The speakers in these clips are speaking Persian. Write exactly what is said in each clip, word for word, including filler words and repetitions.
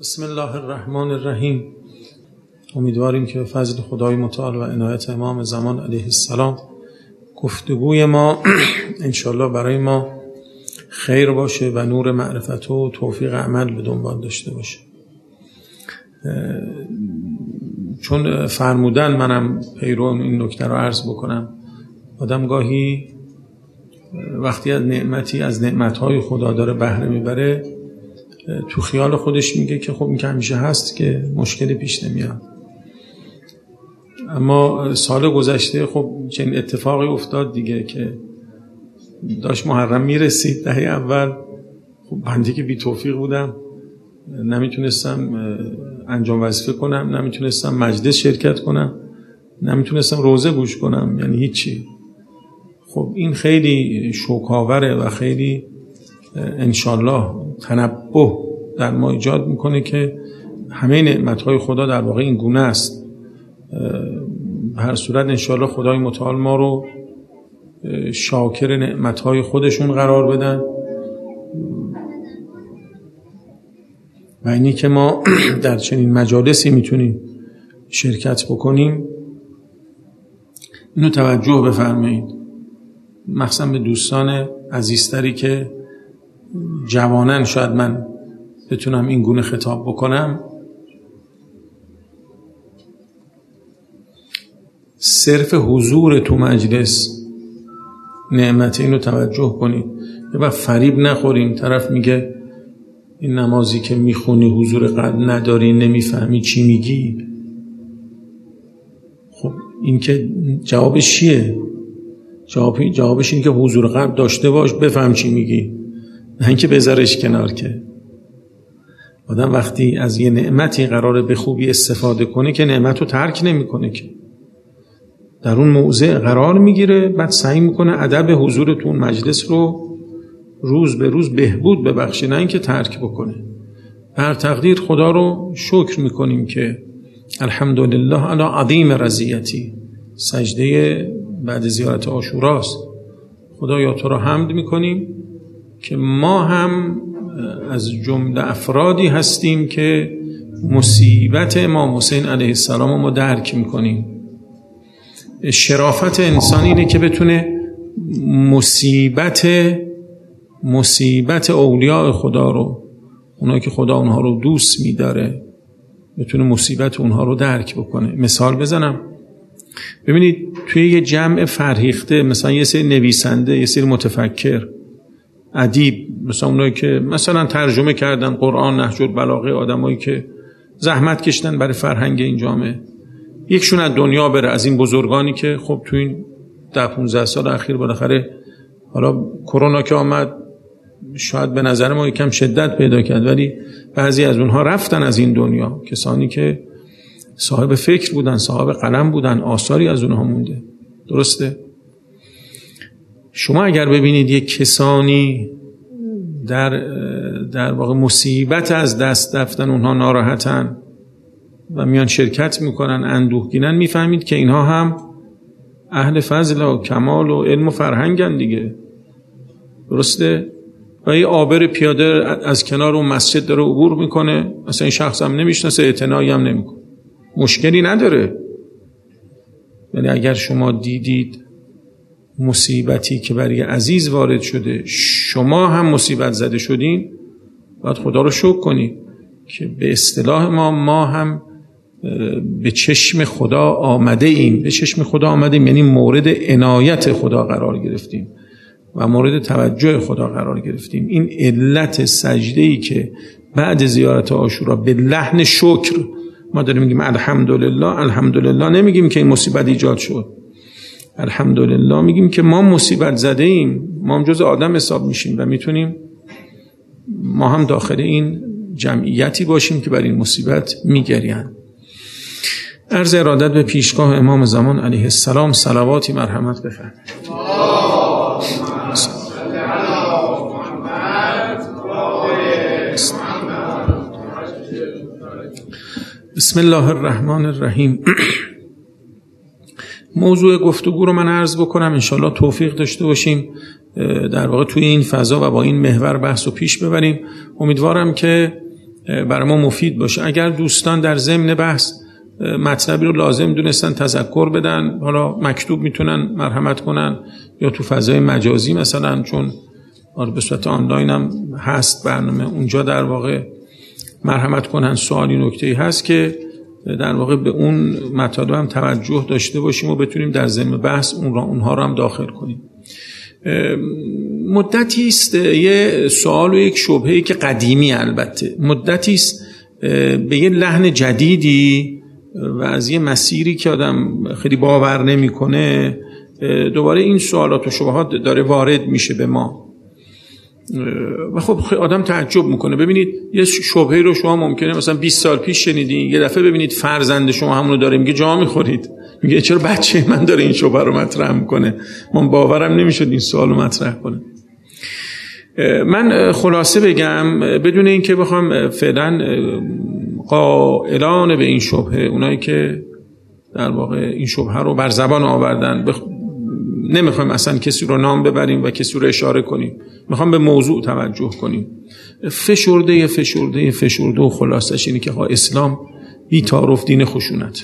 بسم الله الرحمن الرحیم. امیدواریم که به فضل خدای متعال و عنایت امام زمان علیه السلام گفتگوی ما انشالله برای ما خیر باشه و نور معرفت و توفیق عمل به دنبال داشته باشه. چون فرمودن منم پیرو این نکته رو عرض بکنم. آدم گاهی وقتی از نعمتی از نعمتهای خدا داره بهره میبره تو خیال خودش میگه که خب این که همیشه هست که مشکلی پیش نمیاد. اما سال گذشته خب چنین اتفاقی افتاد دیگه که داشت محرم میرسید دهه اول. خب بنده که بی توفیق بودم، نمیتونستم انجام وظیفه کنم، نمیتونستم مجلس شرکت کنم، نمیتونستم روزه گوش کنم، یعنی هیچی. خب این خیلی شوکاوره و خیلی انشالله تنبه در ما ایجاد میکنه که همه نعمتهای خدا در واقع این گونه است. به هر صورت انشالله خدای متعال ما رو شاکر نعمتهای خودشون قرار بدن و اینی که ما در چنین مجالسی میتونیم شرکت بکنیم اینو توجه بفرمایید، مخصوصا به دوستان عزیزتری که جوانن شاید من بتونم این گونه خطاب بکنم. صرف حضور تو مجلس نعمت، اینو توجه کنید. یه وقت فریب نخوریم، طرف میگه این نمازی که میخونی حضور قلب نداری، نمیفهمی چی میگی. خب این که جوابش چیه؟ جواب جوابش اینه که حضور قلب داشته باش، بفهم چی میگی، نه اینکه بذارش کنار. که آدم وقتی از یه نعمتی قراره به خوبی استفاده کنه که نعمت رو ترک نمیکنه، که در اون موضع قرار میگیره، بعد سعی میکنه ادب حضورتون مجلس رو روز به روز بهبود ببخشه، نه اینکه ترک بکنه. بر تقدیر خدا رو شکر میکنیم که الحمدلله علی عظیم رضیتی، سجده بعد زیارت عاشوراست. خدایا تو رو حمد میکنیم که ما هم از جمله افرادی هستیم که مصیبت امام حسین علیه السلام ما درک میکنیم. شرافت انسان اینه که بتونه مصیبت مصیبت اولیاء خدا رو، اونایی که خدا اونها رو دوست میداره، بتونه مصیبت اونها رو درک بکنه. مثال بزنم، ببینید توی یه جمع فرهیخته مثلا یه سری نویسنده، یه سری متفکر، ادیب، مثلا اونایی که مثلا ترجمه کردن قرآن، نهج البلاغه، آدمایی که زحمت کشیدن برای فرهنگ این جامعه، یکشون از دنیا بره، از این بزرگانی که خب تو این ده پونزده سال اخیر بالاخره، حالا کرونا که آمد شاید به نظر ما یکم شدت پیدا کرد، ولی بعضی از اونها رفتن از این دنیا، کسانی که صاحب فکر بودن، صاحب قلم بودن، آثاری از اونها مونده. درسته؟ شما اگر ببینید یک کسانی در در واقع مصیبت از دست رفتن اونها ناراحتن و میان شرکت میکنن، اندوهگینن، میفهمید که اینها هم اهل فضل و کمال و علم و فرهنگن دیگه. درسته؟ و یه عابر پیاده از کنار اون مسجد داره عبور میکنه، اصلا این شخص هم نمیشناسه، اعتنایی هم نمیکنه، مشکلی نداره. یعنی اگر شما دیدید مصیبتی که برای عزیز وارد شده، شما هم مصیبت زده شدین، باید خدا رو شکر کنید که به اصطلاح ما ما هم به چشم خدا آمده ایم. به چشم خدا آمده ایم یعنی مورد عنایت خدا قرار گرفتیم و مورد توجه خدا قرار گرفتیم. این علت سجده‌ای که بعد زیارت عاشورا به لحن شکر ما داریم میگیم الحمدلله، الحمدلله نمیگیم که این مصیبت ایجاد شد، الحمدلله میگیم که ما مصیبت زده ایم، ما هم جز آدم حساب میشیم و میتونیم ما هم داخل این جمعیتی باشیم که بر این مصیبت میگریند. عرض ارادت به پیشگاه امام زمان علیه السلام، صلواتی مرحمت بفرمایید. بسم الله الرحمن الرحیم. موضوع گفتگو رو من عرض بکنم، انشالله توفیق داشته باشیم در واقع توی این فضا و با این محور بحث رو پیش ببریم. امیدوارم که برای ما مفید باشه. اگر دوستان در ضمن بحث مطلبی رو لازم دونستن تذکر بدن، حالا مکتوب میتونن مرحمت کنن یا تو فضای مجازی مثلا، چون به صورت آنلاین هم هست برنامه، اونجا در واقع مرحمت کنن. سوالی نکته‌ای هست که در واقع به اون مطالب هم توجه داشته باشیم و بتونیم در ضمن بحث اون را اونها رو هم داخل کنیم. مدتی است یه سوال و یک شبهه‌ای که قدیمی، البته مدتی است به یه لحن جدیدی و از یه مسیری که آدم خیلی باور نمی‌کنه دوباره این سوالات و شبهات داره وارد میشه به ما و خب آدم تعجب میکنه. ببینید یه شبهه رو شما ممکنه مثلا بیست سال پیش شنیدین، یه دفعه ببینید فرزند شما همونو داره میگه جا میخورید، میگه چرا بچه من داره این شبهه رو مطرح میکنه، من باورم نمیشد این سوالو مطرح کنه. من خلاصه بگم بدون اینکه بخوام فعلا قائلان به این شبهه، اونایی که در واقع این شبهه رو بر زبان آوردن، بخ... نمیخوایم اصلا کسی رو نام ببریم و کسی رو اشاره کنیم، میخوام به موضوع توجه کنیم. فشرده فشرده فشرده و خلاصش اینه که اسلام بی تعارف دین خشونت.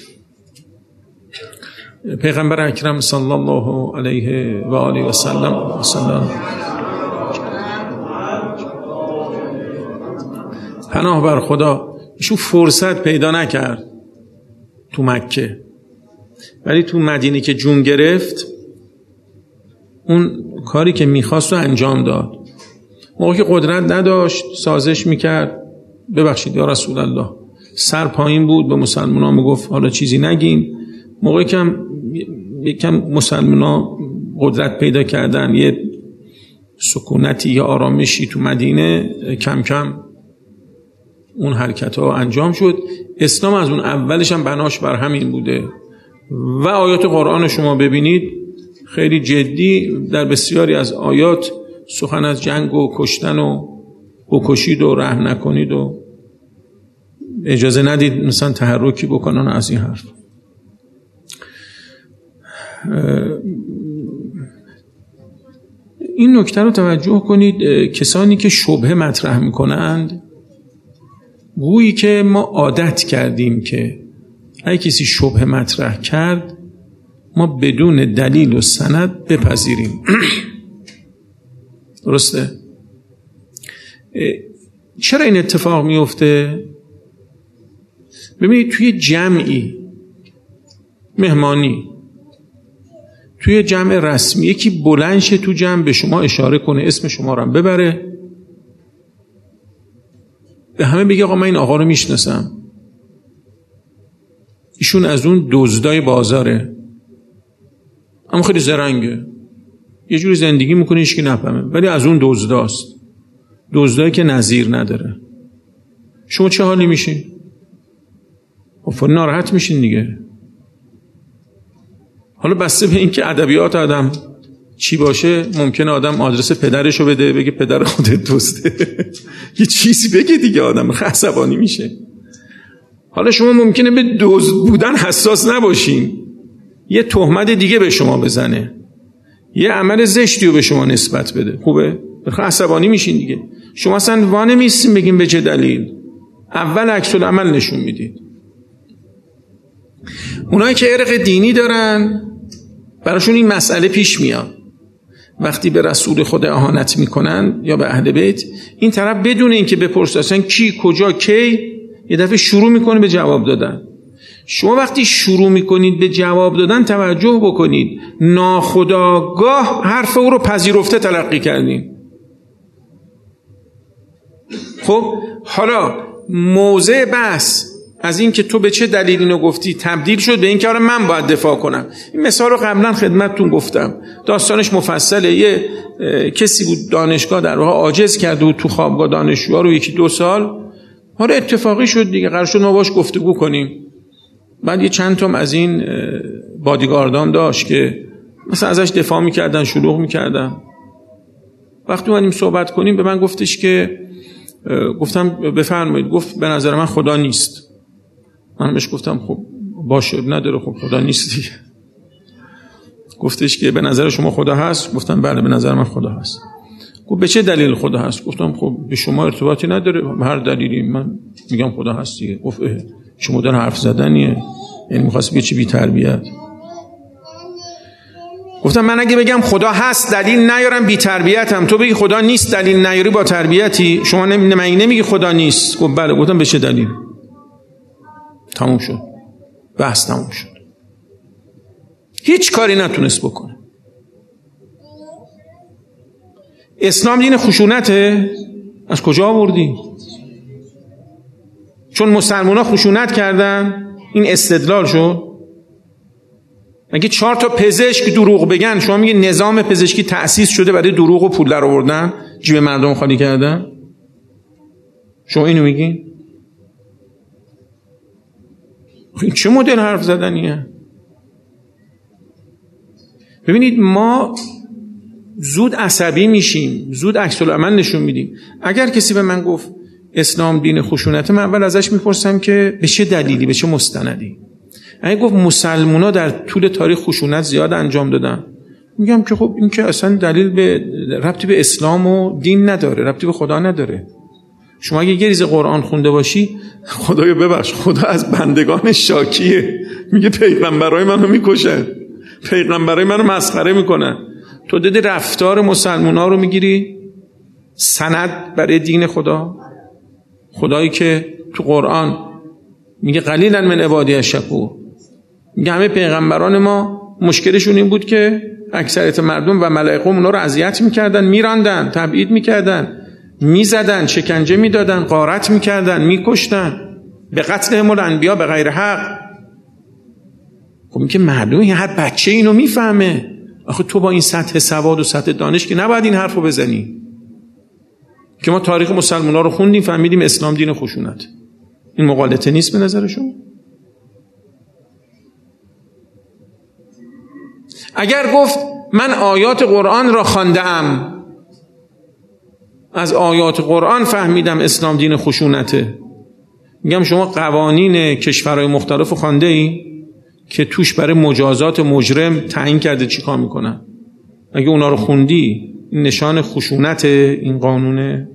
پیغمبر اکرم صلی الله علیه و آله و سلم سلام پناه بر خدا، ایشون فرصت پیدا نکرد تو مکه، ولی تو مدینه که جون گرفت اون کاری که میخواست رو انجام داد. موقعی که قدرت نداشت سازش میکرد، ببخشید یا رسول الله، سر پایین بود، به مسلمانان میگفت حالا چیزی نگین. موقعی که یکم مسلمانان قدرت پیدا کردن، یه سکونتی یا آرامشی تو مدینه، کم کم اون حرکت ها انجام شد. اسلام از اون اولش هم بناش بر همین بوده و آیات قرآن شما ببینید خیلی جدی در بسیاری از آیات سخن از جنگ و کشتن و بکشید و رحم نکنید و اجازه ندید مثلا تحرکی بکنن از این حرف. این نکته رو توجه کنید، کسانی که شبهه مطرح میکنند گویی که ما عادت کردیم که اگه کسی شبهه مطرح کرد ما بدون دلیل و سند بپذیریم. درسته؟ چرا این اتفاق میفته؟ ببینید توی جمعی مهمانی، توی جمع رسمی، یکی بلند شه تو جمع به شما اشاره کنه، اسم شما رو هم ببره، به همه بگه آقا من این آقا رو میشناسم، ایشون از اون دزدای بازاره اما خیلی زرنگه، یه جوری زندگی میکنه هیچ کی نفهمه، ولی از اون دزداست، دزدایی که نظیر نداره. شما چه حالی میشین؟ خب ناراحت میشین دیگه. حالا بسته به این که ادبیات آدم چی باشه، ممکنه آدم آدرس پدرشو بده، بگه پدر خودت دزده، یه چیزی بگه دیگه، آدم عصبانی میشه. حالا شما ممکنه به دزد بودن حساس نباشین، یه تهمت دیگه به شما بزنه، یه عمل زشتی رو به شما نسبت بده، خوبه؟ بخواه عصبانی میشین دیگه. شما اصلا وانه میستین بگیم به چه دلیل، اول عکس العمل نشون میدید. اونایی که ارق دینی دارن براشون این مسئله پیش میاد، وقتی به رسول خدا اهانت میکنن یا به اهل بیت، این طرف بدون اینکه بپرسه اصلا کی کجا کی، یه دفعه شروع میکنه به جواب دادن. شما وقتی شروع میکنید به جواب دادن توجه بکنید، ناخودآگاه حرف او رو پذیرفته تلقی کردین. خب حالا موضع بحث از این که تو به چه دلیل اینو گفتی تبدیل شد به این که آره من باید دفاع کنم. این مثال رو قبلا خدمتتون گفتم، داستانش مفصله. یه کسی بود دانشگاه در واقع عاجز کرده بود تو خوابگاه دانشجوها رو یکی دو سال، حالا اتفاقی شد دیگه، قرار شد ما باش گفتگو کنیم. بعد یه چند تام از این بادیگاردان داشت که مثلا ازش دفاع میکردن، شلوغ میکردن. وقتی اومدیم صحبت کنیم به من گفتش که، گفتم بفرمایید، گفت به نظر من خدا نیست. من بهش گفتم خب باشه نداره، خب خدا نیست دیگه. گفتش که به نظر شما خدا هست؟ گفتم بله به نظر من خدا هست. گفت به چه دلیل خدا هست؟ گفتم خب به شما ارتباطی نداره، به هر دلیلی من میگم خدا هست دیگه. گفت شما دارن حرف زدنیه، یعنی می‌خواست بگه چی بی تربیت. گفتم من اگه بگم خدا هست دلیل نیارم بی تربیتم، تو بگی خدا نیست دلیل نیاری با تربیتی، شما نمی نمیگی خدا نیست. گفت بله. گفتم به چه دلیل؟ تموم شد، بحث تموم شد. هیچ کاری نتونست بکنه. اسلام دین خشونته؟ از کجا آوردی؟ چون مسلمان‌ها خشونت کردن این استدلال شد؟ مگه چهار تا پزشک دروغ بگن شما میگه نظام پزشکی تأسیس شده برای دروغ و پول در آوردن، جیب مردم خالی کردن؟ شما اینو میگین؟ این چه مدل حرف زدنیه؟ ببینید ما زود عصبی میشیم، زود عکس العمل نشون میدیم. اگر کسی به من گفت اسلام دین خشونته، من اول ازش میپرسم که به چه دلیلی، به چه مستندی. اگه گفت مسلمونا در طول تاریخ خشونت زیاد انجام دادن، میگم که خب این که اصلا دلیل به ربطی به اسلام و دین نداره، ربطی به خدا نداره. شما اگه یه ریز قرآن خونده باشی، خدایا ببخش، خدا از بندگان شاکیه، میگه پیغمبرای منو میکشن، پیغمبرای منو مسخره میکنن. تو دیدی رفتار مسلمونا رو میگیری سند برای دین خدا؟ خدایی که تو قرآن میگه قلیلا من عبادی الشکور، میگه همه پیغمبران ما مشکلشون این بود که اکثریت مردم و ملائکه اونا رو اذیت میکردن، میراندن، تبعید میکردن، میزدن، شکنجه میدادن، غارت میکردن، میکشتن، به قتلهم الانبیا به غیر حق. خب این که معلومه هر بچه اینو میفهمه. آخه تو با این سطح سواد و سطح دانش که نباید این حرفو بزنی. که ما تاریخ مسلمان‌ها رو خوندیم فهمیدیم اسلام دین خشونت. این مغالطه نیست به نظر شما؟ اگر گفت من آیات قرآن را خواندم، از آیات قرآن فهمیدم اسلام دین خشونته، میگم شما قوانین کشورهای مختلف خوانده ای که توش برای مجازات مجرم تعیین کرده چی کار میکنن؟ اگه اونا رو خوندی، این نشان خشونت این قانونه.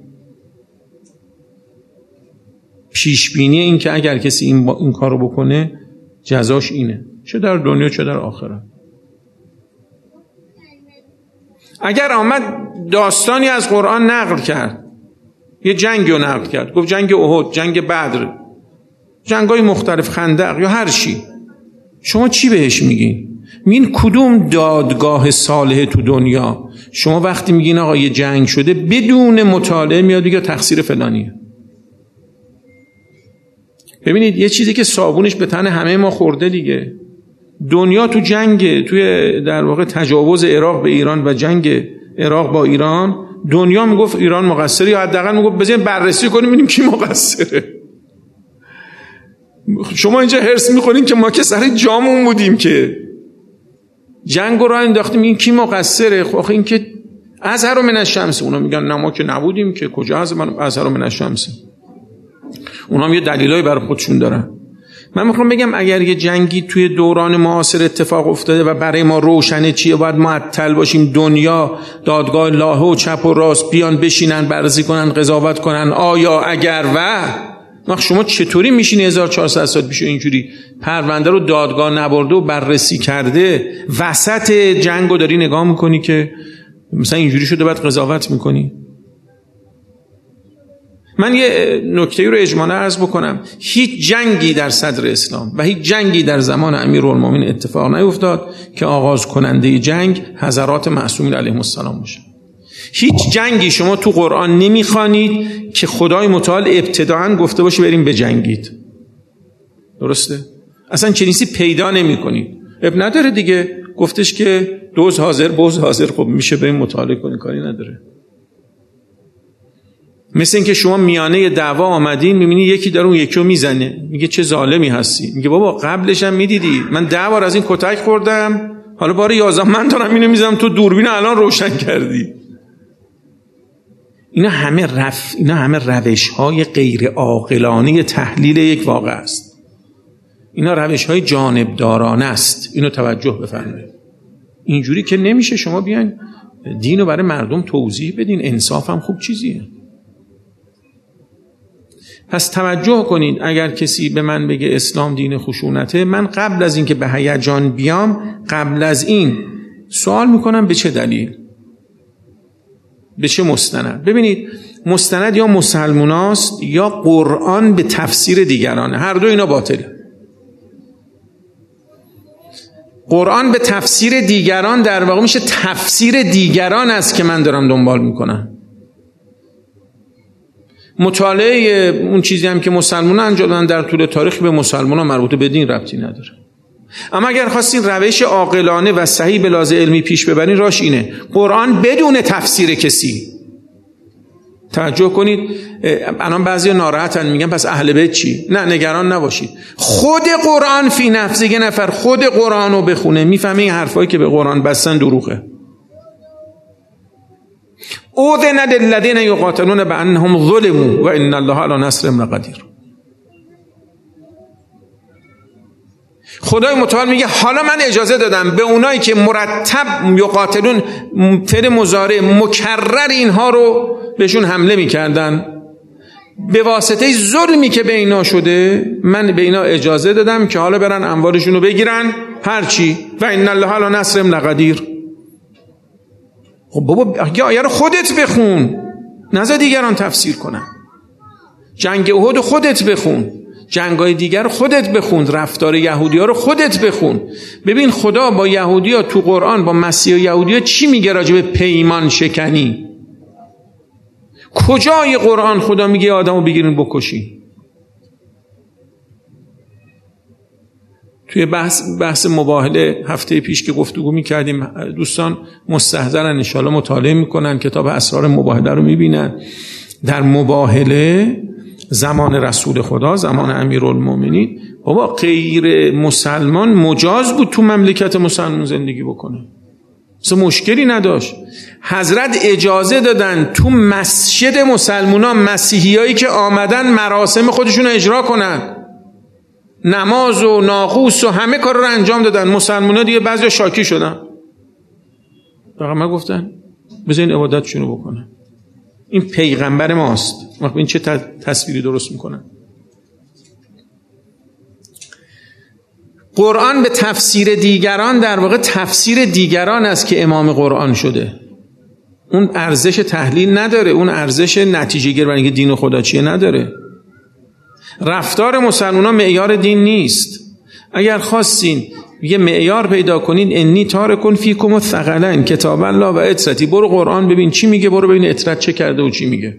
پیشبینی این که اگر کسی این, با... این کار رو بکنه جزاش اینه، چه در دنیا چه در آخرت. اگر آمد داستانی از قرآن نقل کرد، یه جنگی رو نقل کرد، گفت جنگ احد، جنگ بدر، جنگای مختلف، خندق یا هر چی، شما چی بهش میگین؟ میگین کدوم دادگاه صالح تو دنیا؟ شما وقتی میگین آقا یه جنگ شده بدون مطالعه میاد دیگه تقصیر فلانیه. ببینید یه چیزی که صابونش به تن همه ما خورده دیگه، دنیا تو جنگ، توی در واقع تجاوز عراق به ایران و جنگ عراق با ایران، دنیا میگفت ایران مقصره، یا حداقل میگفت بذاریم بررسی کنیم ببینیم کی مقصره. شما اینجا هرس میخورین که ما که سر جامون بودیم که جنگ رو انداختیم، این کی مقصره؟ خب این که ازهر من الشمس. اونا میگن نه ما که نبودیم که، کجا از من ازهر من الشمس؟ اونا هم یه دلیلای برای خودشون دارن. من میخوام بگم اگر یه جنگی توی دوران معاصر اتفاق افتاده و برای ما روشنه چیه، باید معطل باشیم دنیا دادگاه لاهه و چپ و راست بیان بشینن بررسی کنن، قضاوت کنن آیا اگر و وقت شما چطوری میشینی هزار و چهارصد سال پیش اینجوری پرونده رو دادگاه نبرده و بررسی کرده وسط جنگو داری نگاه میکنی که مثلا اینجوری شده بعد قضاوت میکنی؟ من یه نکته رو اجمالا عرض بکنم، هیچ جنگی در صدر اسلام و هیچ جنگی در زمان امیرالمومنین اتفاق نیفتاد که آغاز کننده جنگ حضرات معصومین علیهم السلام باشه. هیچ جنگی شما تو قرآن نمیخوانید که خدای متعال ابتداعاً گفته باشه بریم بجنگید. درسته؟ اصلا چنیسی پیدا نمی کنید. اب نداره دیگه، گفتش که دوز حاضر بوز حاضر، خب میشه بریم مطالعه کنید، کاری نداره. مثل این که شما میانه دعوا آمدین میبینی یکی داره اون یکی رو میزنه، میگه چه ظالمی هستی، میگه بابا قبلش هم میدیدی من ده بار از این کتک خوردم، حالا بار یازده من دارم اینو میزنم، تو دوربین الان روشن کردی. اینا همه رف اینا همه روش‌های غیر عاقلانه تحلیل یک واقع است. اینا روش‌های جانبدارانه است. اینو توجه بفرمایید. اینجوری که نمیشه شما بیاین دین رو برای مردم توضیح بدین. انصاف هم خوب چیزیه. پس توجه کنید، اگر کسی به من بگه اسلام دین خشونته، من قبل از این که به هیجان بیام، قبل از این سوال میکنم به چه دلیل، به چه مستند. ببینید مستند یا مسلموناست یا قرآن به تفسیر دیگرانه، هر دو اینا باطله. قرآن به تفسیر دیگران در واقع میشه تفسیر دیگران است که من دارم دنبال میکنم. مطالعه اون چیزی هم که مسلمانان انجام دادن در طول تاریخ به مسلمانان مربوط به دین ربطی نداره. اما اگر خواستین روش عاقلانه و صحیح به لحاظ علمی پیش ببرین، راش اینه: قرآن بدون تفسیر کسی. توجه کنید، الان بعضیا ناراحتن میگن پس اهل بیت چی؟ نه، نگران نباشید. خود قرآن فی نفسه، یه نفر خود قرآن رو بخونه میفهمه این حرفایی که به قرآن بستن دروغه. اذن للذین یقاتلون بانهم ظلموا و ان الله علی نصرهم لقدیر. خدای متعال میگه حالا من اجازه دادم به اونایی که مرتب یقاتلون، فعل مضارع مکرر اینها رو بهشون حمله میکردن، به واسطه ظلمی که به اینا شده، من به اینا اجازه دادم که حالا برن اموالشون رو بگیرن هرچی، و ان الله علی نصرهم لقدیر. خب بابا یا آیه رو خودت بخون، نذار دیگران تفسیر کنن. جنگ احد خودت بخون، جنگای دیگر خودت بخون، رفتار یهودی‌ها رو خودت بخون. ببین خدا با یهودی‌ها تو قرآن، با مسیح و یهودی‌ها چی میگه راجع به پیمان شکنی؟ کجای قرآن خدا میگه آدمو بگیرین بکشین؟ توی بحث بحث مباهله هفته پیش که گفتگو می‌کردیم، دوستان مستحضرن، ان شاءالله مطالعه میکنن، کتاب اسرار مباهله رو میبینن. در مباهله زمان رسول خدا، زمان امیرالمومنین، بابا غیر مسلمان مجاز بود تو مملکت مسلمان زندگی بکنه، اصلا مشکلی نداشت. حضرت اجازه دادن تو مسجد مسلمانان مسیحیایی که آمدن مراسم خودشون رو اجرا کنن، نماز و ناقوس و همه کار رو انجام دادن. مسلمان‌ها دیگه بعضی شاکی شدن، فقط ما گفتن بذارین عبادتشون رو بکنن. این پیغمبر ماست. این چه تصویری درست میکنن؟ قرآن به تفسیر دیگران در واقع تفسیر دیگران است که امام قرآن شده. اون ارزش تحلیل نداره، اون ارزش نتیجه گیری برای اینکه دین و خدا چیه نداره. رفتار مسلمانان معیار دین نیست. اگر خواستین یه معیار پیدا کنین، انی تارکون فیکم الثقلین کتاب الله و اطرتی، برو قرآن ببین چی میگه، برو ببین اطرت چه کرده و چی میگه.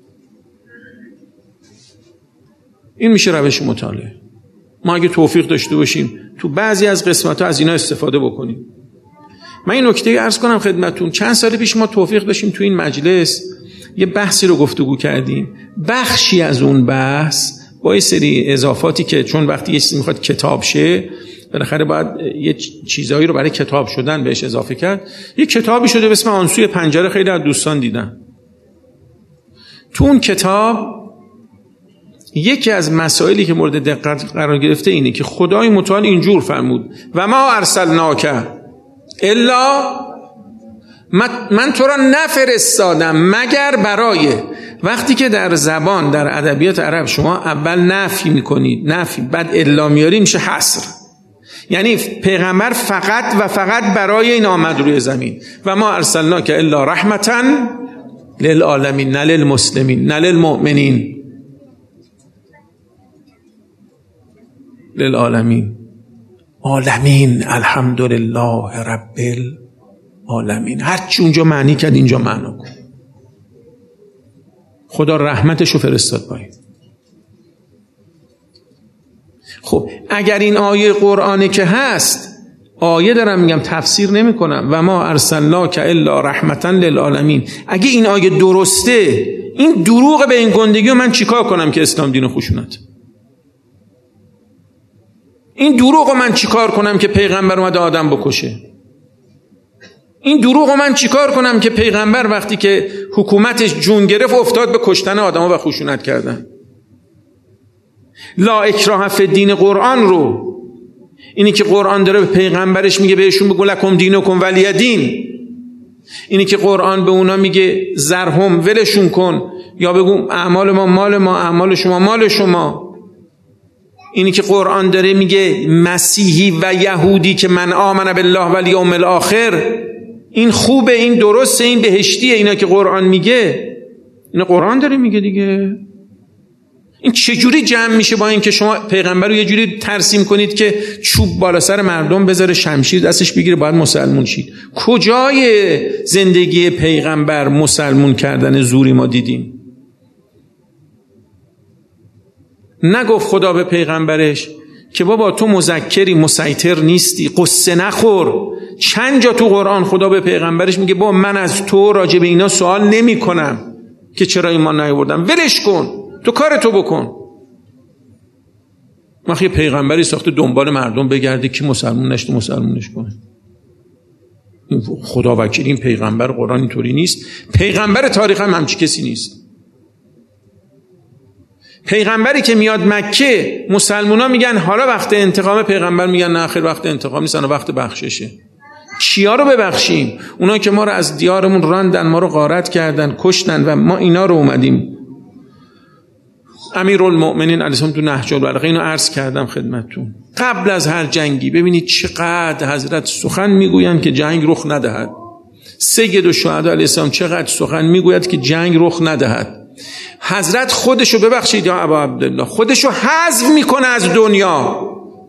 این میشه روش مطالعه. ما اگه توفیق داشته باشیم تو بعضی از قسمت‌ها از اینا استفاده بکنیم. من این نکته عرض کنم خدمتتون، چند سال پیش ما توفیق داشتیم تو این مجلس یه بحثی رو گفتگو کردیم. بخشی از اون بحث با یه سری اضافاتی که چون وقتی یه چیزی میخواد کتاب شه، بالاخره باید یه چیزایی رو برای کتاب شدن بهش اضافه کرد. یه کتابی شده به اسم آنسوی پنجره، خیلی از دوستان دیدن. تو اون کتاب یکی از مسائلی که مورد دقت قرار گرفته اینه که خدای متعال اینجور فرمود: و ما ارسلناک الا، من تو را نفرستادم مگر برای. وقتی که در زبان، در ادبیات عرب شما اول نفی میکنید، نفی بعد الا میاری، میشه حصر. یعنی پیغمبر فقط و فقط برای این آمد روی زمین. و ما ارسلناک الا رحمتا للعالمین، نه للمسلمین، نه للمؤمنین، للعالمین. عالمین الحمدلله رب العالمین، هرچی اونجا معنی کرد اینجا معنا کن. خدا رحمتشو فرستاد پایین. خب اگر این آیه قرآنی که هست، آیه دارم میگم تفسیر نمی کنم، و ما ارسلناک الا رحمتا للعالمین، اگه این آیه درسته، این دروغ به این گندگی و من چیکار کنم که اسلام دین خشونت؟ این دروغ من چیکار کنم که پیغمبر اومده آدم بکشه؟ این دروغ من چیکار کنم که پیغمبر وقتی که حکومتش جون گرفت افتاد به کشتن آدم‌ها و خشونت کردن؟ لا اکراه فی الدین قرآن رو، اینی که قرآن داره به پیغمبرش میگه بهشون بگو لکم دینکم ولی دین، اینی که قرآن به اونا میگه زرهم، ولشون کن، یا بگو اعمال ما مال ما، اعمال شما مال شما. اینی که قرآن داره میگه مسیحی و یهودی که من آمن بالله و الیوم الاخر، این خوبه، این درسته، این بهشتیه. اینا که قرآن میگه، اینا قرآن داره میگه دیگه. این چجوری جمع میشه با این که شما پیغمبر رو یه جوری ترسیم کنید که چوب بالا سر مردم بذاره، شمشیر دستش بگیره، باید مسلمون شید؟ کجای زندگی پیغمبر مسلمون کردن زوری ما دیدیم؟ نگفت خدا به پیغمبرش که بابا تو مذکری، مسیطر نیستی، قصه نخور. چند جا تو قرآن خدا به پیغمبرش میگه بابا من از تو راجع به اینا سوال نمی کنم که چرا ایمان نیاوردن، ولش کن، تو کارتو بکن. وقتی پیغمبری ساخته دنبال مردم بگرده که مسلمون نشته مسلمونش کنه. خدا وکیل این پیغمبر قرآن اینطوری نیست. پیغمبر تاریخ هم همچی کسی نیست. پیغمبری که میاد مکه مسلمونا میگن حالا وقت انتقام، پیغمبر میگن نه خیر وقت انتقام نیست، وقت بخششه. چیا رو ببخشیم؟ اونا که ما رو از دیارمون راندن، ما رو غارت کردن، کشتن و ما اینا رو اومدیم. امیرالمؤمنین علیه السلام تو نهج البلاغه اینو عرض کردم خدمتتون. قبل از هر جنگی ببینید چقدر حضرت سخن میگویند که جنگ رخ ندهد. سید الشهدا علیه السلام چقدر سخن میگوید که جنگ رخ ندهد. حضرت خودشو ببخشید یا ابا عبدالله خودشو حذف میکنه از دنیا.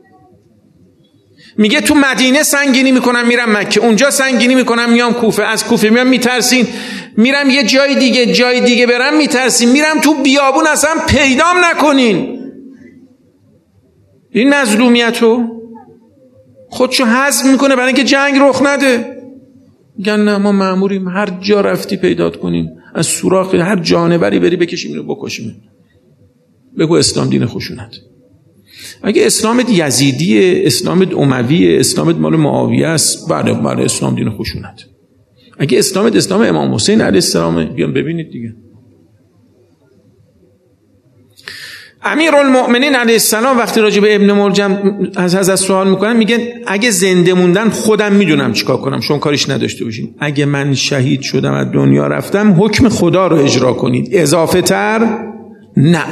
میگه تو مدینه سنگینی میکنم میرم مکه، اونجا سنگینی میکنم میام کوفه، از کوفه میام میترسین میرم یه جای دیگه، جای دیگه برم میترسین، میرم تو بیابون اصلا پیدام نکنین. این مظلومیتو خودشو حذف میکنه برای اینکه جنگ رخ نده. میگن نه ما مأموریم هر جا رفتی پیدات کنیم، از سوراخ هر جانوری بری بکشیم اینو بکشیم. بگو اسلام دین خشونت. اگه اسلامت یزیدیه، اسلامت امویه، اسلامت مال معاویه است، بله بله اسلام دین خشونت. اگه اسلامت اسلام امام حسین علیه السلام، بیان ببینید دیگه. امیرالمؤمنین علیه السلام وقتی راجع به ابن ملجم از حضرت سوال میکنن، میگن اگه زنده موندن خودم میدونم چیکار کنم، شما کاریش نداشته باشین. اگه من شهید شدم از دنیا رفتم حکم خدا رو اجرا کنید، اضافه تر نه.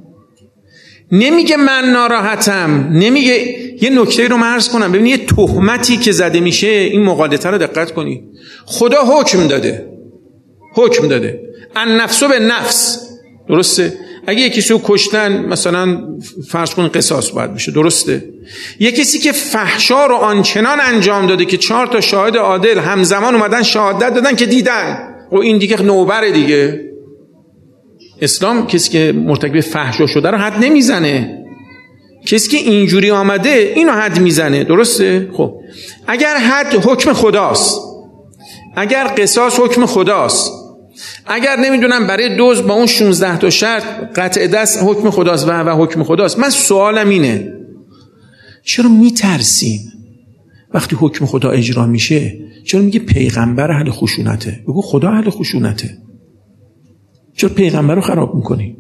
نمیگه من ناراحتم، نمیگه. یه نکته رو عرض کنم، ببینید یه تهمتی که زده میشه، این مقالطه رو دقت کنید. خدا حکم داده، حکم داده النفس به نفس، درسته؟ اگه یکی کسی رو کشتن مثلا فرض کن قصاص باید بشه، درسته؟ یه کسی که فحشا رو آنچنان انجام داده که چهار تا شاهد عادل همزمان اومدن شهادت دادن که دیدن، و این دیگه نوبره دیگه. اسلام کسی که مرتکب فحشا شده رو حد نمیزنه، کسی که اینجوری آمده اینو حد میزنه، درسته؟ خب اگر حد حکم خداست، اگر قصاص حکم خداست، اگر نمیدونم برای دوز با اون شانزده تا شرط قطع دست حکم خداست و و حکم خداست، من سوالم اینه چرا میترسیم وقتی حکم خدا اجرا میشه؟ چرا میگه پیغمبر اهل خشونته؟ بگو خدا اهل خشونته، چرا پیغمبر رو خراب میکنی؟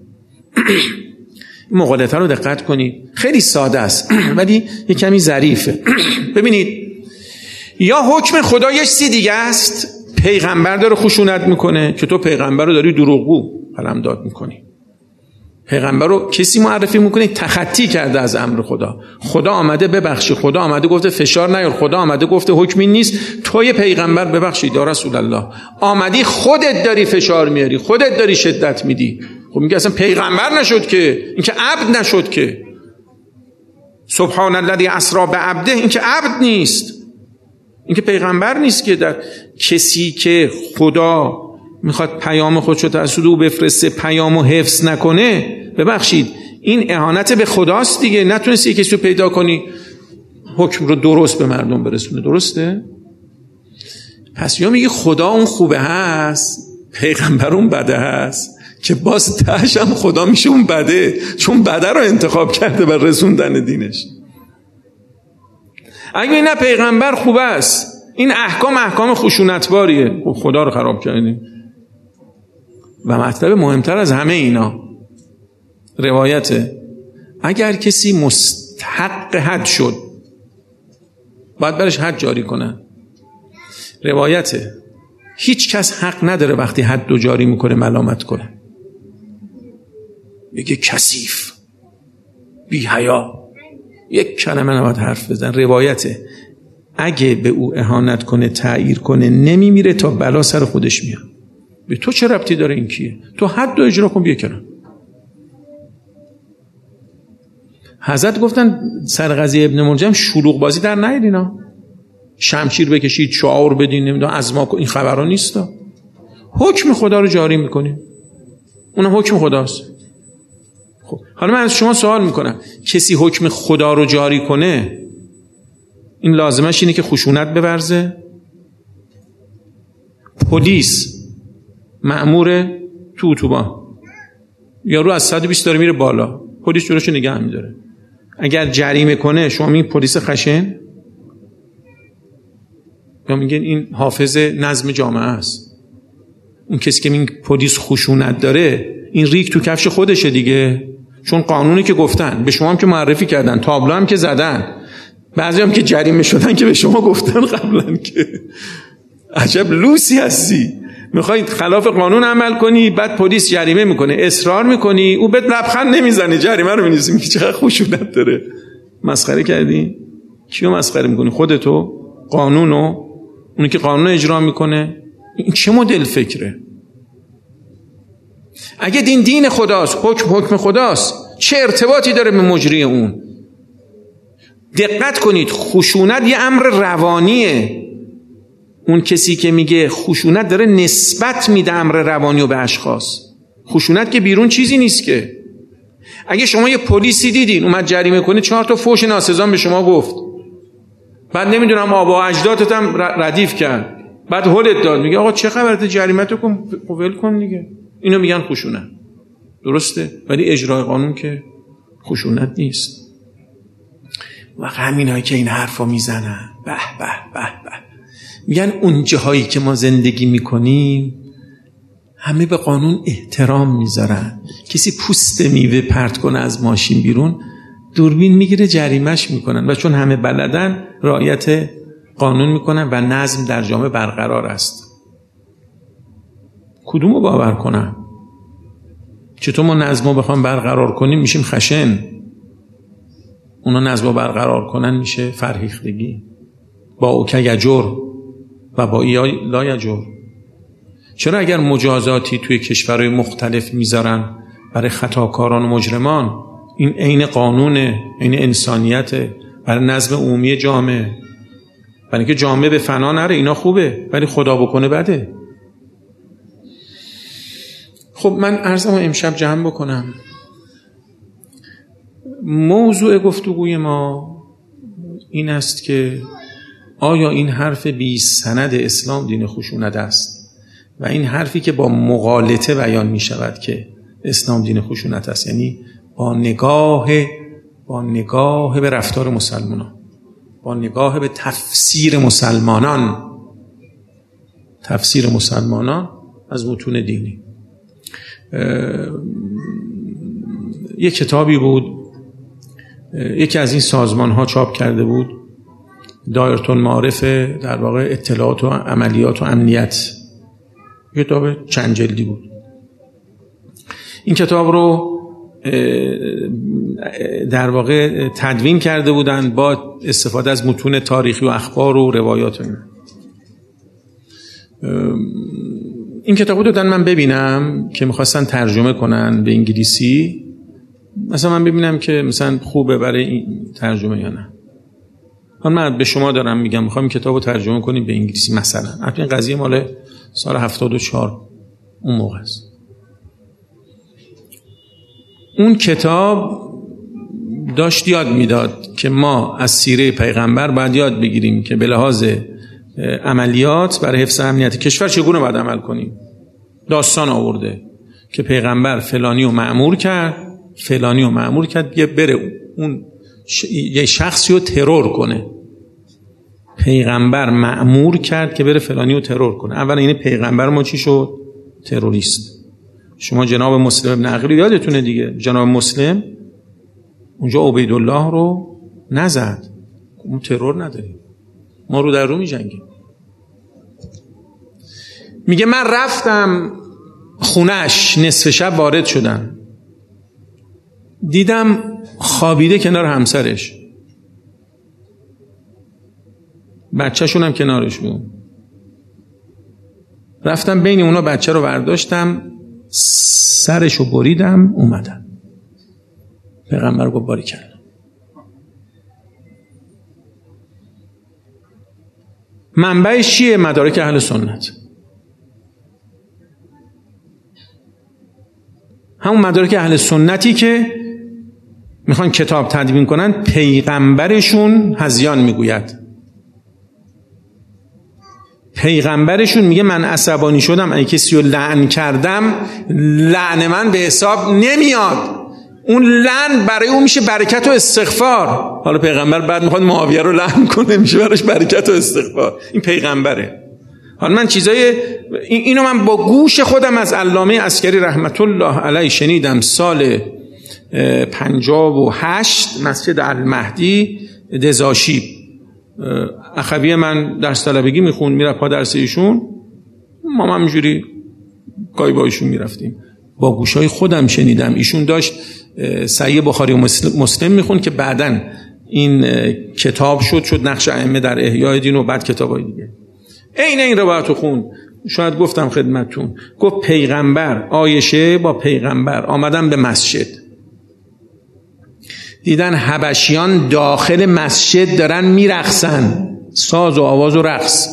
مقالطه رو دقت کنید، خیلی ساده است ولی یه کمی ظریفه. ببینید یا حکم خدا یه چیزی دیگه است، پیغمبر داره خشونت میکنه که تو پیغمبر رو داری دروغگو قلمداد میکنی. پیغمبر رو کسی معرفی میکنه تخطی کرده از امر خدا. خدا آمده ببخشی، خدا آمده گفته فشار نیار، خدا آمده گفته حکمی نیست، توی پیغمبر ببخشید یا رسول الله آمدی خودت داری فشار میاری، خودت داری شدت میدی. خب میگه اصلا پیغمبر نشد که، این که عبد نشد که. سبحان الذی اسری بعبده، این که عبد نیست، این که پیغمبر نیست که. در کسی که خدا میخواد پیام خودشو توسط او بفرسته پیامو حفظ نکنه، ببخشید این اهانت به خداست دیگه. نتونستی کسی رو پیدا کنی حکم رو درست به مردم برسونه، درسته؟ پس یا میگه خدا اون خوبه هست، پیغمبر اون بده هست، که باز تهش هم خدا میشه اون بده، چون بده رو انتخاب کرده بر رسوندن دینش. اگه نه پیغمبر خوبه است، این احکام احکام خشونتباریه، خدا رو خراب کردیم. و مطلب مهمتر از همه اینا روایته، اگر کسی مستحق حد شد باید برش حد جاری کنن. روایته هیچ کس حق نداره وقتی حد و جاری میکنه ملامت کنه، بگه کثیف، بی حیا. یک کلمه نباید حرف بزن. روایته اگه به او اهانت کنه، تعییر کنه، نمیمیره تا بلا سر خودش میاد. به تو چه ربطی داره این کیه؟ تو حد و اجرا کن، بیا کنار. حضرت گفتن سر قضیه ابن ملجم شلوغ بازی در نیارید، اینا شمشیر بکشید، شعار بدین، نمیدونم ازما کن، این خبرها نیستا. حکم خدا رو جاری میکنیم، اونم حکم خداست. خب حالا من از شما سوال میکنم، کسی حکم خدا رو جاری کنه این لازمش اینه که خشونت بورزه؟ پلیس مأمور تو اتوبان یارو از صد و بیست داره میره بالا، پلیس جلوشو نگه میداره، اگر جریمه کنه شما میگین پلیس خشن یا میگین این حافظ نظم جامعه است؟ اون کسی که میگه پلیس خشونت داره این ریک تو کفش خودشه دیگه، چون قانونی که گفتن، به شما هم که معرفی کردن، تابلو هم که زدن، بعضی هم که جریمه شدن که به شما گفتن قبلا که عجب لوسی هستی، میخوای خلاف قانون عمل کنی، بعد پلیس جریمه میکنه، اصرار میکنی، او بهت لبخند نمیزنه، جریمه رو می‌نویسی، میگه چقدر خشونت داره. مسخره کردی؟ کیو مسخره میکنی؟ خودتو؟ قانونو؟ اونی که قانون اجرا میکنه؟ این چه مدل فکره؟ اگه دین دین خداست، حکم حکم خداست، چه ارتباطی داره به مجری اون؟ دقت کنید، خشونت یه امر روانیه. اون کسی که میگه خشونت داره نسبت میده امر روانی و به اشخاص. خشونت که بیرون چیزی نیست که. اگه شما یه پلیسی دیدین اومد جریمه کنه، چهار تا فوش ناسزا به شما گفت، بعد نمیدونم آبا اجدادت هم ردیف کرد، بعد هولت داد، میگه آقا چه خبرت، جریمتو کن، قبول کن دیگه. اینو میگن خشونت. درسته؟ ولی اجرای قانون که خشونت نیست. و همینایی که این حرفا میزنن، به به به به، میگن اون جاهایی که ما زندگی میکنیم همه به قانون احترام میذارن. کسی پوست میوه پرت کنه از ماشین بیرون، دوربین میگیره جریمش میکنن، و چون همه بلدن رعایت قانون میکنن و نظم در جامعه برقرار است. کدومو باور کنم؟ چطور ما نظمو بخوام برقرار کنیم میشیم خشن، اونا نظمو برقرار کنن میشه فرهیختگی. با اوکه یجر و با ای لا یجر. چرا اگر مجازاتی توی کشورهای مختلف میذارن برای خطاکاران و مجرمان، این عین قانونه، عین انسانیته، برای نظم عمومی جامعه، برای اینکه جامعه به فنا نره، اینا خوبه، ولی خدا بکنه بده. خب من عرضمو امشب جمع بکنم. موضوع گفتگوی ما این است که آیا این حرف بی سند اسلام دین خشونت است و این حرفی که با مغالطه بیان می شود که اسلام دین خشونت است، یعنی با نگاه با نگاه به رفتار مسلمانان، با نگاه به تفسیر مسلمانان تفسیر مسلمانان از متون دینی. یک کتابی بود یکی از این سازمان ها چاپ کرده بود، دایره المعارف، در واقع اطلاعات و عملیات و امنیت، کتاب چند جلدی بود. این کتاب رو در واقع تدوین کرده بودن با استفاده از متون تاریخی و اخبار و روایات. این کتاب رو دادن من ببینم که میخواستن ترجمه کنن به انگلیسی، مثلا من ببینم که مثلا خوبه برای این ترجمه یا نه. من به شما دارم میگم میخوام این کتاب رو ترجمه کنیم به انگلیسی مثلا. البته این قضیه مال سال هفتاد و چهار اون موقع است. اون کتاب داشت یاد میداد که ما از سیره پیغمبر باید یاد بگیریم که به لحاظ عملیات برای حفظ امنیت کشور چگونه باید عمل کنیم. داستان آورده که پیغمبر فلانی رو مأمور کرد فلانی رو مأمور کرد یه بره اون ش... یه شخصی رو ترور کنه. پیغمبر مأمور کرد که بره فلانی رو ترور کنه. اولا این پیغمبر ما چی شد؟ تروریست. شما جناب مسلم ابن عقیل یادتونه دیگه، جناب مسلم اونجا عبیدالله رو نزد، اون ترور نداریم، ما رو در رو می جنگیم. میگه من رفتم خونش، نصف شب وارد شدم، دیدم خوابیده کنار همسرش، بچه‌شون هم کنارش بود. رفتم بین اونا بچه رو برداشتم، سرشو بریدم، اومدم. پیغمبر گفت باریکلا. منبعش چیه؟ مدارک اهل سنت. همون مدارک اهل سنتی که میخوان کتاب تدوین کنن، پیغمبرشون هذیان میگوید. پیغمبرشون میگه من عصبانی شدم، اگه کسی رو لعن کردم، لعن من به حساب نمیاد، اون لعن برای اون میشه برکت و استغفار. حالا پیغمبر بعد میخواد معاویه رو لعن کنه، میشه براش برکت و استغفار. این پیغمبره. حالا من چیزای اینو من با گوش خودم از علامه عسکری رحمت الله علیه شنیدم سال پنجاه و هشت، مسجد المهدی دزاشیب. اخوی من درس طلبگی میخوند، میرفت پا درس ایشون، ما هم همینجوری گاهی با ایشون میرفتیم. با گوشای خودم شنیدم. ایشون داشت صحیح بخاری و مسلم میخوند که بعداً این کتاب شد شد نقش ائمه در احیای دین و بعد کتابای دیگه. عین این روایتو خوند. شاید گفتم خدمتتون، گفت پیغمبر، عایشه با پیغمبر آمدن به مسجد، دیدن حبشیان داخل مسجد دارن میرقصن، ساز و آواز و رقص.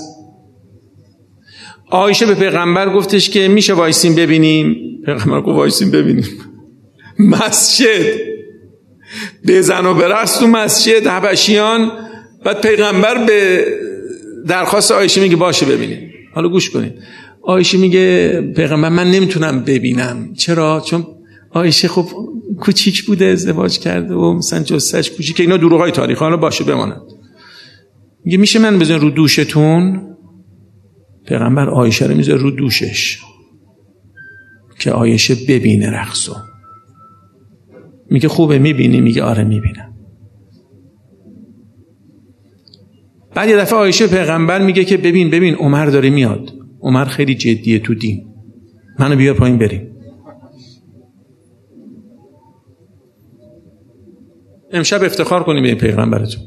عایشه به پیغمبر گفتش که میشه وایسیم ببینیم؟ پیغمبر گفت وایسیم ببینیم. مسجد بزن و برقص تو مسجد حبشیان. بعد پیغمبر به درخواست عایشه میگه باشه ببینیم. حالا گوش کنید. عایشه میگه پیغمبر من نمیتونم ببینم. چرا؟ چون عایشه خب کوچیک بوده، ازدواج کرده و مثلا جثه‌اش کوچیکه، اینا دروغای تاریخ. حالا باشه بماند. میگه میشه من بزن رو دوشتون؟ پیغمبر عایشه رو میذاره رو دوشش که عایشه ببینه رقصو. میگه خوبه میبینی؟ میگه آره میبینم. بعد یه دفعه عایشه پیغمبر میگه که ببین ببین عمر داره میاد، عمر خیلی جدیه تو دین، منو بیار پایین بریم. امشب افتخار کنیم به پیغمبرتون.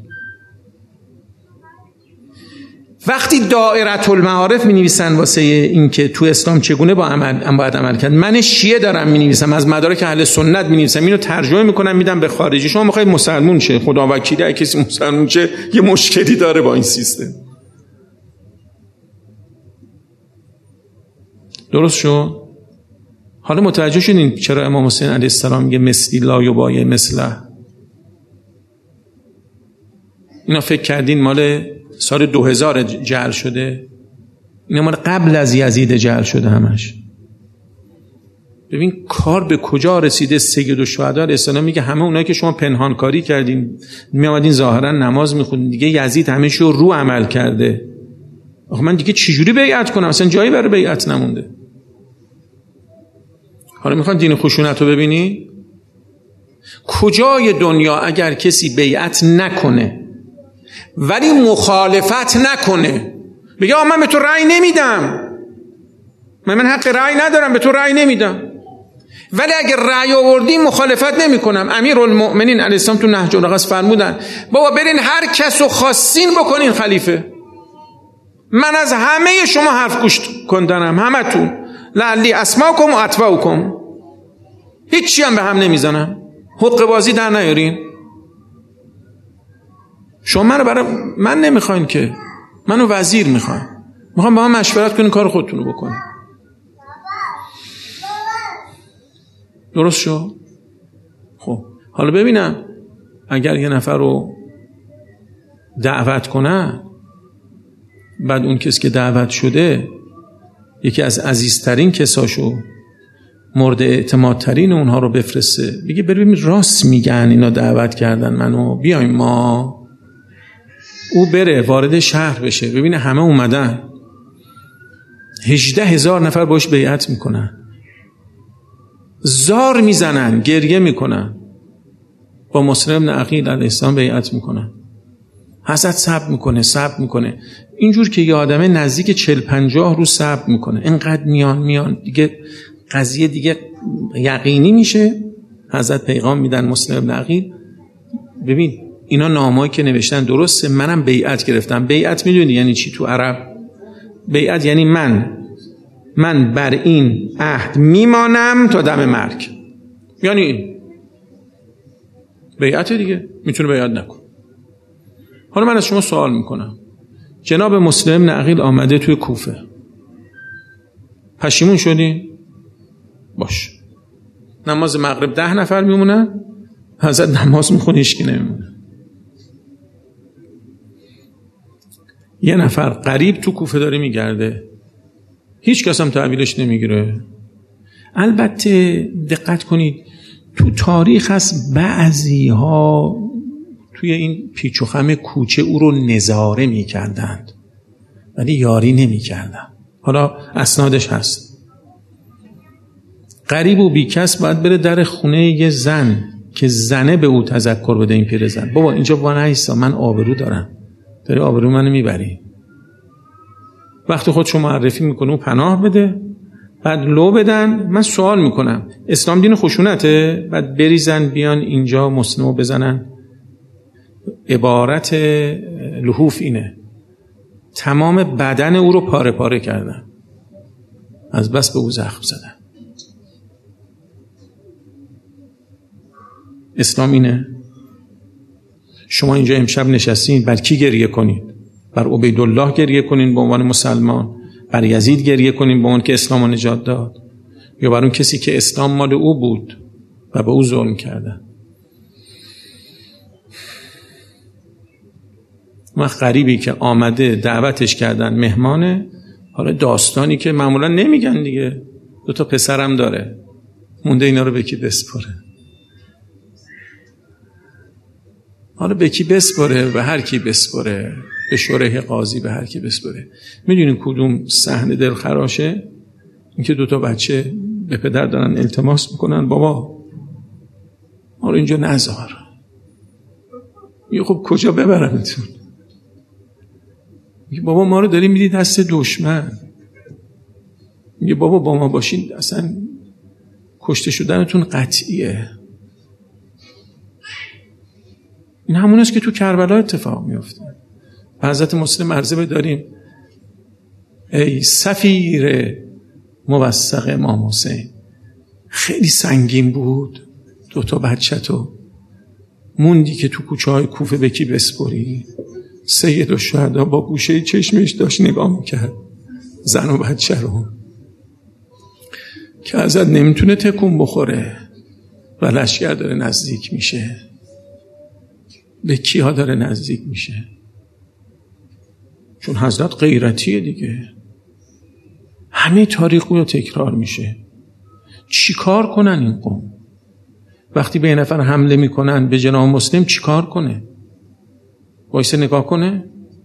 وقتی دائره المعارف می نویسن واسه این که تو اسلام چگونه با عمل باید عمل کرد، من شیعه دارم می نویسم، از مدارک اهل سنت می نویسم، اینو ترجمه میکنم میدم به خارجی. شما میخواید مسلمون شه، خدا وکیلی اگه کسی مسلمون شه یه مشکلی داره با این سیستم. درست شد؟ حالا متوجه شدین چرا امام حسین علیه السلام میگه مثلی لا یبایع مثله؟ اینا فکر کردین مال سال دو هزار جعل شده؟ اینا مال قبل از یزید جعل شده همش. ببین کار به کجا رسیده. سید الشهدا علیه السلام میگه همه اونایی که شما پنهانکاری کردین، میامدین ظاهرا نماز میخوندین، دیگه یزید همه شو رو عمل کرده. آخه من دیگه چجوری بیعت کنم؟ اصلا جایی برای بیعت نمونده. حالا میخوان دین خشونت رو ببینی؟ کجای دنیا اگر کسی بیعت نکنه ولی مخالفت نکنه، بگه آه من به تو رأی نمیدم، من من حق رأی ندارم، به تو رأی نمیدم، ولی اگر رأی آوردی مخالفت نمی کنم. امیرالمؤمنین علیه السلام تو نهج البلاغه فرمودن بابا برین هر کسو خواستین بکنین خلیفه، من از همه شما حرف گوش کندنم، همه تون، لعلی اسمعکم و اتبعکم، هیچی هم به هم نمیزنم، حق بازی در نیارین. شما منو برای من نمیخواین که، منو وزیر میخواین، میخوام با من مشورت کنین کار خودتون رو بکنین. درست شو؟ خب حالا ببینم اگر یه نفر رو دعوت کنه، بعد اون کسی که دعوت شده یکی از عزیزترین کساشو، مورد اعتمادترین اونها رو بفرسته، بگه ببین راست میگن اینا دعوت کردن منو، بیایم ما. او بره وارد شهر بشه، ببینه همه اومدن، هجده هزار نفر باش بیعت میکنن، زار میزنن، گریه میکنن، با مسلم بن عقیل علیه السلام بیعت میکنن، حضرت صبر میکنه صبر میکنه اینجور که یه آدمه نزدیک چهل پنجاه رو صبر میکنه، اینقدر میان میان دیگه قضیه دیگه یقینی میشه. حضرت پیغام میدن مسلم ابن عقیل ببین اینا نامه‌ای که نوشتن درسته، منم بیعت گرفتم. بیعت میدونی یعنی چی تو عرب؟ بیعت یعنی من من بر این عهد میمانم تا دم مرگ، یعنی بیعت دیگه، میتونه بیعت نکن. حالا من از شما سوال میکنم، جناب مسلم ابن عقیل آمده توی کوفه، پشیمون شدین؟ باش. نماز مغرب ده نفر میمونن، حضرت نماز میخونه هیچکی نمیمونه. یه نفر غریب تو کوفه داره میگرده، هیچ کس هم تحویلش نمیگیره. البته دقت کنید تو تاریخ هست بعضی ها توی این پیچ و خم کوچه او رو نظاره میکردند ولی یاری نمیکردند. حالا اسنادش هست. غریب و بیکس باید بره در خونه یه زن که زنه به او تذکر بده، این پیرزن بابا اینجا وانایسا من آبرو دارم، داری آبرو منو میبری. وقتی خودشو معرفی میکنه و پناه بده، بعد لو بدن. من سوال میکنم اسلام دین خشونته؟ بعد بریزن بیان اینجا مسلمو بزنن. عبارت لحوف اینه، تمام بدن او رو پاره پاره کردن از بس به او زخم زدن. اسلام اینه؟ شما اینجا امشب نشستین بر کی گریه کنید؟ بر عبیدالله گریه کنین به عنوان مسلمان؟ بر یزید گریه کنین به عنوان که اسلام رو نجات داد؟ یا بر اون کسی که اسلام مال او بود و به او ظلم کردن؟ وقت غریبی که آمده دعوتش کردن مهمانه، حالا داستانی که معمولا نمیگن دیگه، دو تا پسرم داره مونده اینا رو به کی بسپاره؟ حالا به کی بسپاره؟ به هر کی بسپاره، به شورای قاضی، به هر کی بسپاره. میدونین کدوم صحنه دلخراشه؟ اینکه دو تا بچه به پدر دارن التماس میکنن بابا ما رو اینجا نذار. میگه خب کجا ببرمتون؟ میگه بابا ما رو داری میدی دست دشمن. میگه بابا با ما باشین اصلا کشته شدنتون قطعیه. این همون است که تو کربلا اتفاق میفته. حضرت مسلم عرضه بداریم ای سفیر موثق امام حسین، خیلی سنگین بود دو تا بچه تو موندی که تو کوچه های کوفه به کی بسپری؟ سید الشهدا با گوشه چشمش داشت نگاه میکرد زن و بچه رو که ازت نمیتونه تکون بخوره و لشکر داره نزدیک میشه. به کیها داره نزدیک میشه؟ چون حضرت غیرتیه دیگه. همه تاریخ رو تکرار میشه. چی کار کنن این قوم؟ وقتی به یه نفر حمله میکنن به جناب مسلم چی کار کنه؟ وایسه نگاه کنه؟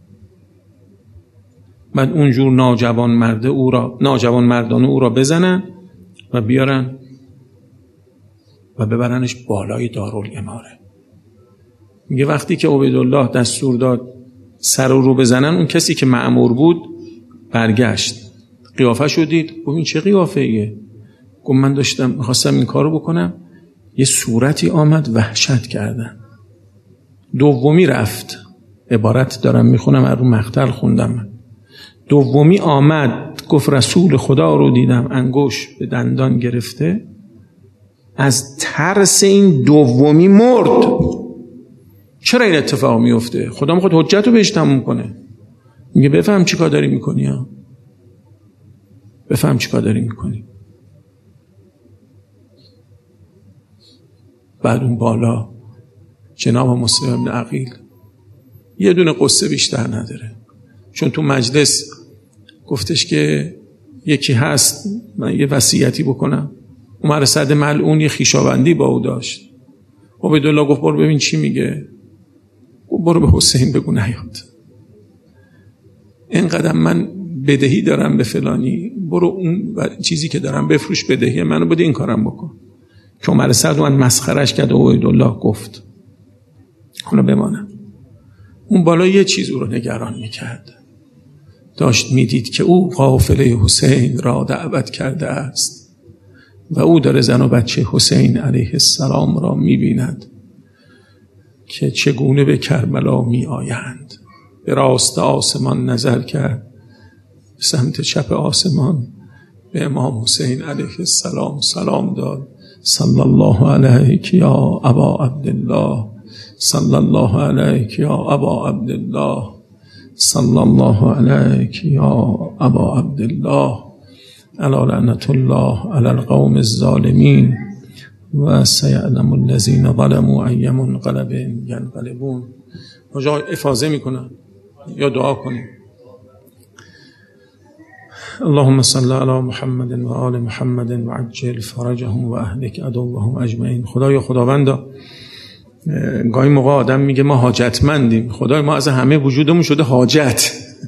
بعد اونجور ناجوان مرده او را ناجوان مردانه او را بزنن و بیارن و ببرنش بالای دارالاماره. میگه وقتی که عبیدالله دستور داد سر رو رو بزنن، اون کسی که مأمور بود برگشت قیافه شو دید، گفت این چه قیافه ایه؟ گفت من داشتم میخواستم این کارو بکنم، یه صورتی آمد وحشت کردن. دومی رفت، عبارت دارم میخونم از رو مقتل خوندم من. دومی آمد گفت رسول خدا رو دیدم انگوش به دندان گرفته، از ترس این دومی مرد. چرا این اتفاق میفته؟ خدا میخواد حجت رو بهش تموم کنه. میگه بفهم چی کار داری میکنی ها؟ بفهم چی کار داری میکنی. بعد اون بالا جناب مسلم ابن عقیل یه دونه قصه بیشتر نداره، چون تو مجلس گفتش که یکی هست من یه وصیتی بکنم. عمر سعد ملعون یه خویشاوندی با او داشت. عبیدالله گفت برو ببین چی میگه. برو به حسین بگو نیاد، اینقدر من بدهی دارم به فلانی، برو اون چیزی که دارم بفروش بدهی منو بده این کارم بکن. که عمر سعد من مسخرش کرد و عبیدالله گفت حالا بمانم. اون بالا یه چیز او رو نگران میکرد، داشت میدید که او قافله حسین را دعوت کرده است و او داره زن و بچه حسین علیه السلام را میبیند که چگونه به کربلا می آیند. به راست آسمان نظر کرد، به سمت چپ آسمان به امام حسین علیه السلام سلام داد. صلی الله علیک یا ابا عبدالله، صلی الله علیک یا ابا عبدالله، صلی الله علیک یا ابا عبدالله، علی لعنت الله علی القوم الظالمین و سیعلم الذین ظلموا ای منقلب ینقلبون. مجا افاضه میکنن یا دعا کنیم. اللهم صل علی محمد و آل محمد و عجل فرجهم و اهلک عدوهم اجمعین. خدایا خداوندا، گاهی موقع آدم میگه ما حاجتمندیم، خدای ما از همه وجودمون شده حاجت.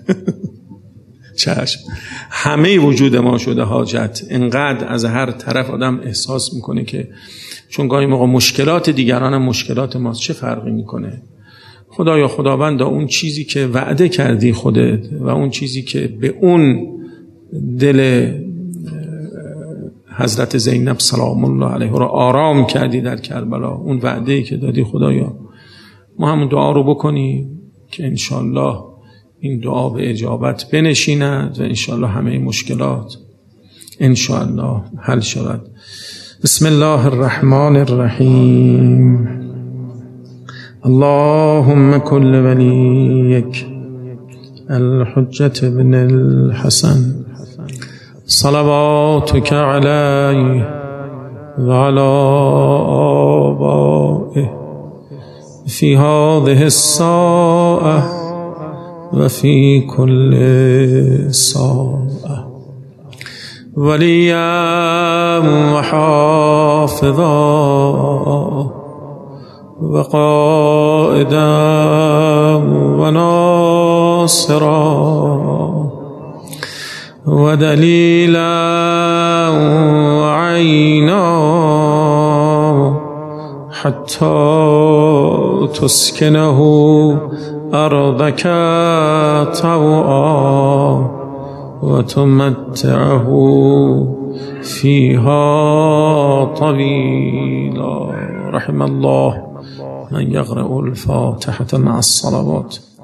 چشم، همه وجود ما شده حاجت. انقدر از هر طرف آدم احساس میکنه که چون گاهی موقع مشکلات دیگران هم مشکلات ماست، چه فرقی میکنه؟ خدایا خداوندا، اون چیزی که وعده کردی خودت و اون چیزی که به اون دل حضرت زینب سلام الله علیها را آرام کردی در کربلا، اون وعده‌ای که دادی خدایا، ما همون دعا رو بکنیم که انشالله این دعا به اجابت بنشیند و انشالله همه مشکلات انشالله حل شود. بسم الله الرحمن الرحیم. اللهم كل وليك الحجة بن الحسن صلواتك عليه وعلى آبائه في هذه الساعة وفي كل ساعة وليا وحافظا وقائدا وناصرا ودليلا وعينا حتى تسكنه أرضك طوعا وتمتعه فيها طويلا. رحم الله من يقرأ الفاتحة مع الصلوات.